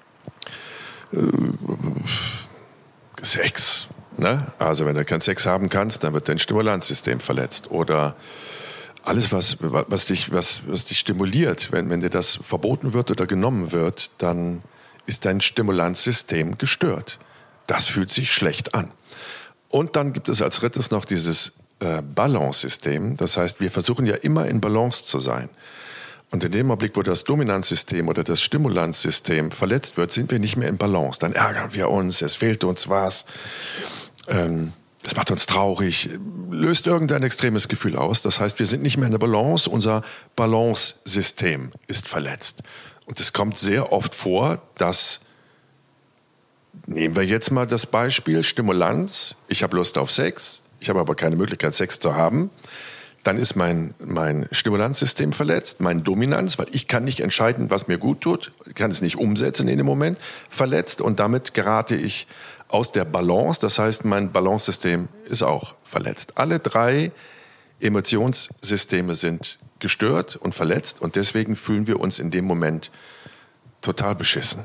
Sex. Ne? Also wenn du keinen Sex haben kannst, dann wird dein Stimulanzsystem verletzt. Oder alles, was dich stimuliert, wenn dir das verboten wird oder genommen wird, dann ist dein Stimulanzsystem gestört. Das fühlt sich schlecht an. Und dann gibt es als drittes noch dieses Balance-System. Das heißt, wir versuchen ja immer in Balance zu sein. Und in dem Augenblick, wo das Dominanzsystem oder das Stimulanzsystem verletzt wird, sind wir nicht mehr in Balance. Dann ärgern wir uns, es fehlt uns was, das macht uns traurig, löst irgendein extremes Gefühl aus. Das heißt, wir sind nicht mehr in der Balance, unser Balance-System ist verletzt. Und es kommt sehr oft vor, dass, nehmen wir jetzt mal das Beispiel Stimulanz, ich habe Lust auf Sex, ich habe aber keine Möglichkeit, Sex zu haben. Dann ist mein Stimulanzsystem verletzt, mein Dominanz, weil ich kann nicht entscheiden, was mir gut tut, ich kann es nicht umsetzen in dem Moment, verletzt und damit gerate ich aus der Balance, das heißt, mein Balance-System ist auch verletzt. Alle 3 Emotionssysteme sind gestört und verletzt und deswegen fühlen wir uns in dem Moment total beschissen.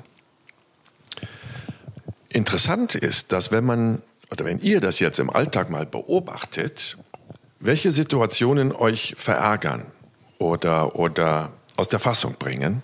Interessant ist, dass wenn ihr das jetzt im Alltag mal beobachtet, welche Situationen euch verärgern oder aus der Fassung bringen,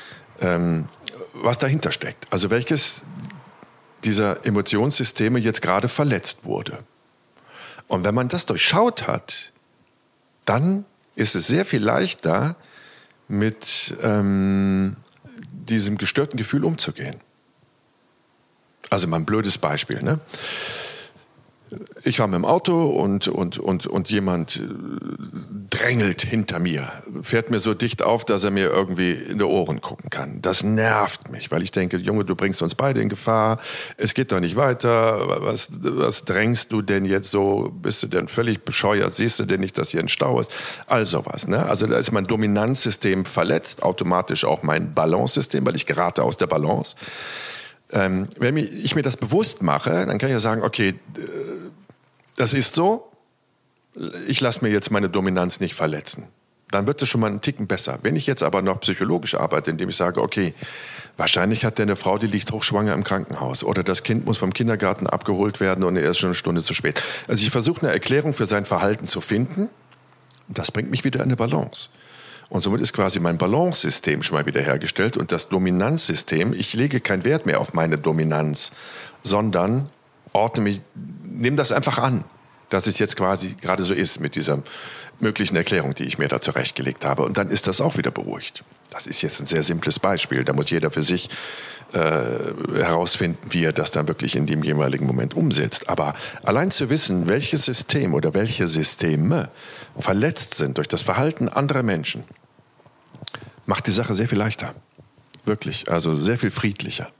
was dahinter steckt. Also welches dieser Emotionssysteme jetzt gerade verletzt wurde. Und wenn man das durchschaut hat, dann ist es sehr viel leichter, mit diesem gestörten Gefühl umzugehen. Also mal ein blödes Beispiel, ne? Ich war mit dem Auto und jemand drängelt hinter mir, fährt mir so dicht auf, dass er mir irgendwie in die Ohren gucken kann. Das nervt mich, weil ich denke, Junge, du bringst uns beide in Gefahr, es geht doch nicht weiter, was drängst du denn jetzt so, bist du denn völlig bescheuert, siehst du denn nicht, dass hier ein Stau ist? All sowas, ne? Also da ist mein Dominanzsystem verletzt, automatisch auch mein Balance-System, weil ich gerate aus der Balance. Wenn ich mir das bewusst mache, dann kann ich ja sagen, okay, das ist so, ich lasse mir jetzt meine Dominanz nicht verletzen. Dann wird es schon mal einen Ticken besser. Wenn ich jetzt aber noch psychologisch arbeite, indem ich sage, okay, wahrscheinlich hat der eine Frau, die liegt hochschwanger im Krankenhaus oder das Kind muss vom Kindergarten abgeholt werden und er ist schon eine Stunde zu spät. Also ich versuche eine Erklärung für sein Verhalten zu finden, das bringt mich wieder in eine Balance. Und somit ist quasi mein Balance-System schon mal wiederhergestellt und das Dominanzsystem, ich lege keinen Wert mehr auf meine Dominanz, sondern nehme das einfach an, dass es jetzt quasi gerade so ist mit dieser möglichen Erklärung, die ich mir da zurechtgelegt habe. Und dann ist das auch wieder beruhigt. Das ist jetzt ein sehr simples Beispiel. Da muss jeder für sich herausfinden, wie er das dann wirklich in dem jeweiligen Moment umsetzt. Aber allein zu wissen, welches System oder welche Systeme verletzt sind durch das Verhalten anderer Menschen, macht die Sache sehr viel leichter. Wirklich, also sehr viel friedlicher.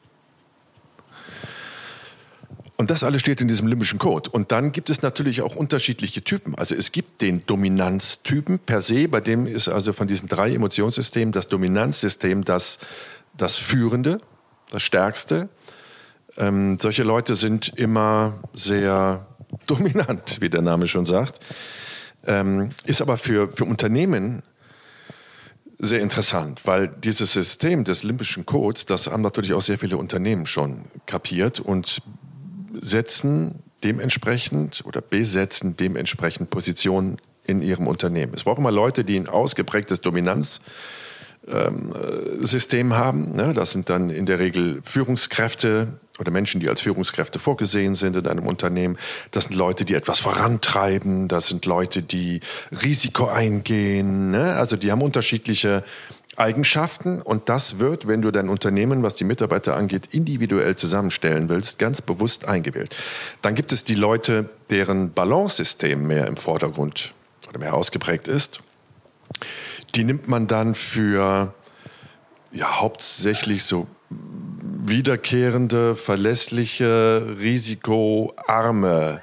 Und das alles steht in diesem limbischen Code. Und dann gibt es natürlich auch unterschiedliche Typen. Also es gibt den Dominanztypen per se, bei dem ist also von diesen 3 Emotionssystemen das Dominanzsystem das Führende, das Stärkste. Solche Leute sind immer sehr dominant, wie der Name schon sagt. Ist aber für Unternehmen sehr interessant, weil dieses System des limbischen Codes, das haben natürlich auch sehr viele Unternehmen schon kapiert und setzen dementsprechend oder besetzen dementsprechend Positionen in ihrem Unternehmen. Es braucht immer Leute, die ein ausgeprägtes Dominanzsystem haben. Ne? Das sind dann in der Regel Führungskräfte oder Menschen, die als Führungskräfte vorgesehen sind in einem Unternehmen. Das sind Leute, die etwas vorantreiben. Das sind Leute, die Risiko eingehen. Ne? Also die haben unterschiedliche Eigenschaften und das wird, wenn du dein Unternehmen, was die Mitarbeiter angeht, individuell zusammenstellen willst, ganz bewusst eingewählt. Dann gibt es die Leute, deren Balance-System mehr im Vordergrund oder mehr ausgeprägt ist. Die nimmt man dann für hauptsächlich so wiederkehrende, verlässliche, risikoarme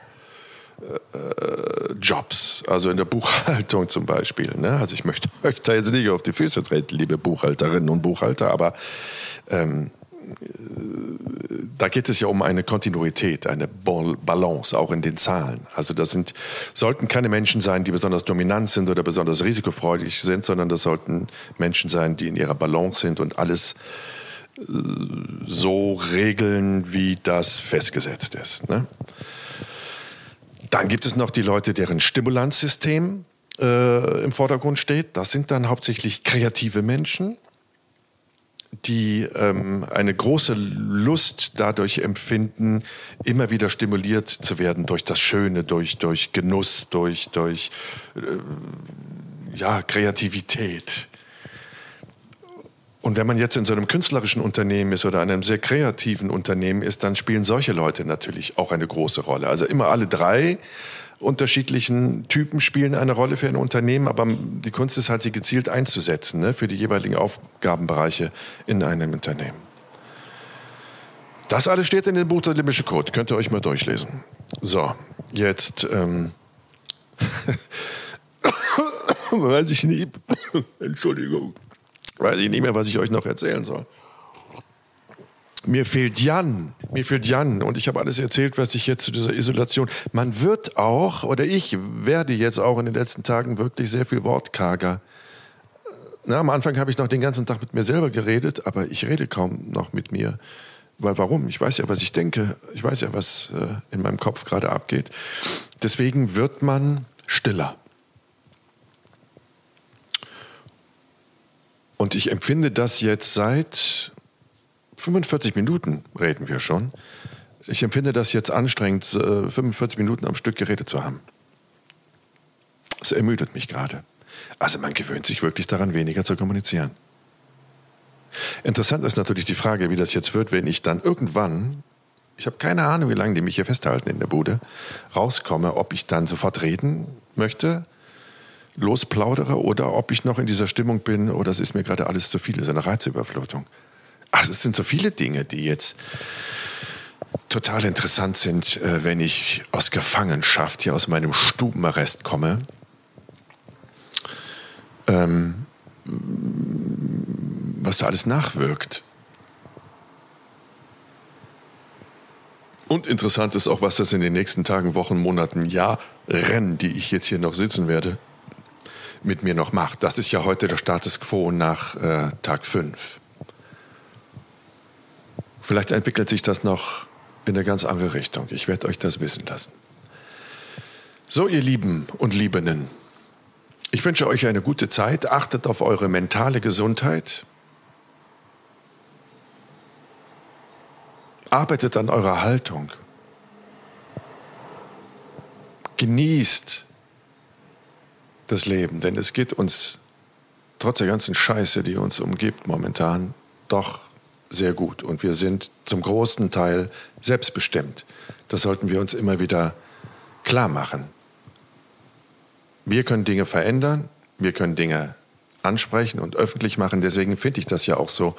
Jobs, also in der Buchhaltung zum Beispiel. Ne? Also ich möchte euch da jetzt nicht auf die Füße treten, liebe Buchhalterinnen und Buchhalter, aber da geht es ja um eine Kontinuität, eine Balance, auch in den Zahlen. Also das sollten keine Menschen sein, die besonders dominant sind oder besonders risikofreudig sind, sondern das sollten Menschen sein, die in ihrer Balance sind und alles so regeln, wie das festgesetzt ist. Ne? Dann gibt es noch die Leute, deren Stimulanzsystem im Vordergrund steht. Das sind dann hauptsächlich kreative Menschen, die eine große Lust dadurch empfinden, immer wieder stimuliert zu werden durch das Schöne, durch Genuss, durch Kreativität. Und wenn man jetzt in so einem künstlerischen Unternehmen ist oder in einem sehr kreativen Unternehmen ist, dann spielen solche Leute natürlich auch eine große Rolle. Also immer alle 3 unterschiedlichen Typen spielen eine Rolle für ein Unternehmen, aber die Kunst ist halt, sie gezielt einzusetzen, ne, für die jeweiligen Aufgabenbereiche in einem Unternehmen. Das alles steht in dem Buch Der Limbische Code, könnt ihr euch mal durchlesen. So, jetzt weiß ich nicht, Entschuldigung. Weiß ich nicht mehr, was ich euch noch erzählen soll. Mir fehlt Jan und ich habe alles erzählt, was ich jetzt zu dieser Isolation... Man wird auch, oder ich werde jetzt auch in den letzten Tagen wirklich sehr viel wortkarger. Na, am Anfang habe ich noch den ganzen Tag mit mir selber geredet, aber ich rede kaum noch mit mir. Weil warum? Ich weiß ja, was ich denke. Ich weiß ja, was in meinem Kopf gerade abgeht. Deswegen wird man stiller. Und ich empfinde das jetzt seit 45 Minuten, reden wir schon. Ich empfinde das jetzt anstrengend, 45 Minuten am Stück geredet zu haben. Es ermüdet mich gerade. Also man gewöhnt sich wirklich daran, weniger zu kommunizieren. Interessant ist natürlich die Frage, wie das jetzt wird, wenn ich dann irgendwann, ich habe keine Ahnung, wie lange die mich hier festhalten in der Bude, rauskomme, ob ich dann sofort reden möchte, losplaudere oder ob ich noch in dieser Stimmung bin, oh, das ist mir gerade alles zu viel, so eine Reizüberflutung. Ach, es sind so viele Dinge, die jetzt total interessant sind, wenn ich aus Gefangenschaft hier aus meinem Stubenarrest komme. Was da alles nachwirkt. Und interessant ist auch, was das in den nächsten Tagen, Wochen, Monaten, Jahren, die ich jetzt hier noch sitzen werde, mit mir noch macht. Das ist ja heute der Status quo nach Tag 5. Vielleicht entwickelt sich das noch in eine ganz andere Richtung. Ich werde euch das wissen lassen. So, ihr Lieben und Liebenden, ich wünsche euch eine gute Zeit. Achtet auf eure mentale Gesundheit. Arbeitet an eurer Haltung. Genießt das Leben, denn es geht uns trotz der ganzen Scheiße, die uns umgibt momentan, doch sehr gut. Und wir sind zum großen Teil selbstbestimmt. Das sollten wir uns immer wieder klar machen. Wir können Dinge verändern, wir können Dinge ansprechen und öffentlich machen. Deswegen finde ich das ja auch so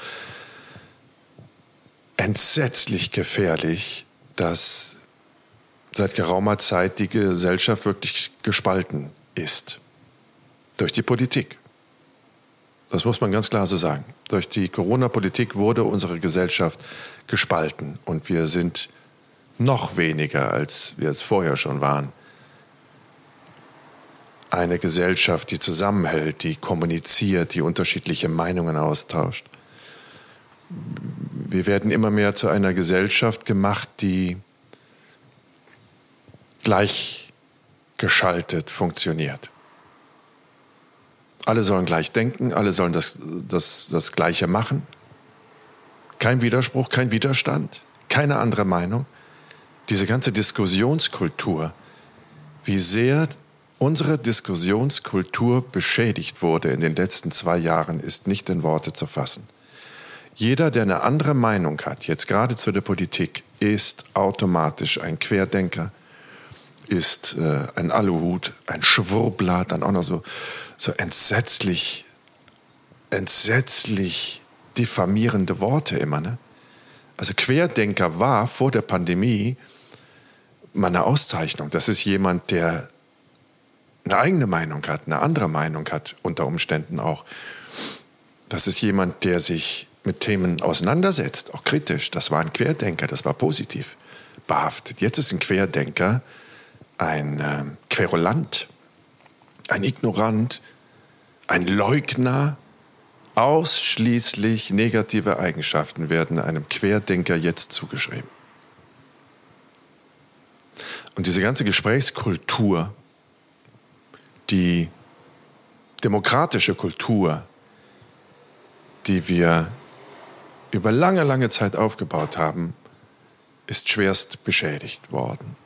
entsetzlich gefährlich, dass seit geraumer Zeit die Gesellschaft wirklich gespalten ist. Durch die Politik. Das muss man ganz klar so sagen. Durch die Corona-Politik wurde unsere Gesellschaft gespalten. Und wir sind noch weniger, als wir es vorher schon waren. Eine Gesellschaft, die zusammenhält, die kommuniziert, die unterschiedliche Meinungen austauscht. Wir werden immer mehr zu einer Gesellschaft gemacht, die gleichgeschaltet funktioniert. Alle sollen gleich denken, alle sollen das Gleiche machen. Kein Widerspruch, kein Widerstand, keine andere Meinung. Diese ganze Diskussionskultur, wie sehr unsere Diskussionskultur beschädigt wurde in den letzten 2 Jahren, ist nicht in Worte zu fassen. Jeder, der eine andere Meinung hat, jetzt gerade zu der Politik, ist automatisch ein Querdenker, ist ein Aluhut, ein Schwurbler, dann auch noch so entsetzlich diffamierende Worte immer. Ne? Also Querdenker war vor der Pandemie mal eine Auszeichnung. Das ist jemand, der eine eigene Meinung hat, eine andere Meinung hat, unter Umständen auch. Das ist jemand, der sich mit Themen auseinandersetzt, auch kritisch. Das war ein Querdenker, das war positiv behaftet. Jetzt ist ein Querdenker ein Querulant, ein Ignorant, ein Leugner. Ausschließlich negative Eigenschaften werden einem Querdenker jetzt zugeschrieben. Und diese ganze Gesprächskultur, die demokratische Kultur, die wir über lange, lange Zeit aufgebaut haben, ist schwerst beschädigt worden.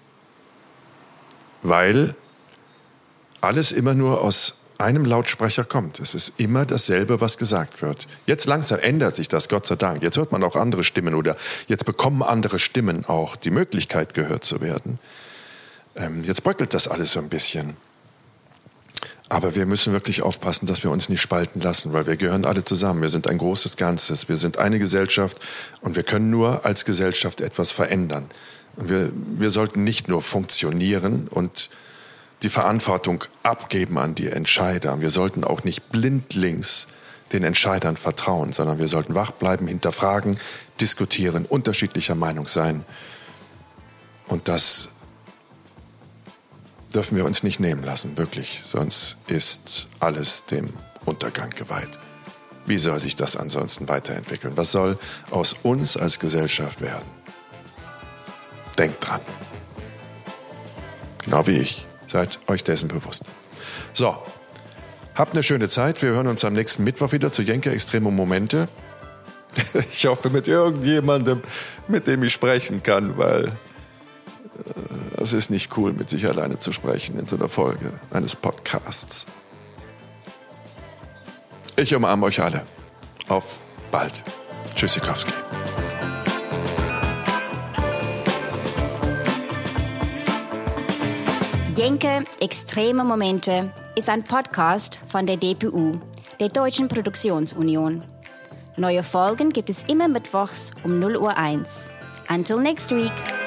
Weil alles immer nur aus einem Lautsprecher kommt. Es ist immer dasselbe, was gesagt wird. Jetzt langsam ändert sich das, Gott sei Dank. Jetzt hört man auch andere Stimmen oder jetzt bekommen andere Stimmen auch die Möglichkeit, gehört zu werden. Jetzt bröckelt das alles so ein bisschen. Aber wir müssen wirklich aufpassen, dass wir uns nicht spalten lassen, weil wir gehören alle zusammen. Wir sind ein großes Ganzes. Wir sind eine Gesellschaft und wir können nur als Gesellschaft etwas verändern. Und wir sollten nicht nur funktionieren und die Verantwortung abgeben an die Entscheider. Wir sollten auch nicht blindlings den Entscheidern vertrauen, sondern wir sollten wach bleiben, hinterfragen, diskutieren, unterschiedlicher Meinung sein. Und das dürfen wir uns nicht nehmen lassen, wirklich. Sonst ist alles dem Untergang geweiht. Wie soll sich das ansonsten weiterentwickeln? Was soll aus uns als Gesellschaft werden? Denkt dran. Genau wie ich. Seid euch dessen bewusst. So, Habt eine schöne Zeit. Wir hören uns am nächsten Mittwoch wieder zu Jenke Extreme Momente. Ich hoffe mit irgendjemandem, mit dem ich sprechen kann, weil es ist nicht cool, mit sich alleine zu sprechen in so einer Folge eines Podcasts. Ich umarme euch alle. Auf bald. Tschüssikowski. Jenke Extreme Momente ist ein Podcast von der DPU, der Deutschen Produktionsunion. Neue Folgen gibt es immer mittwochs um 0:01 Uhr. Until next week.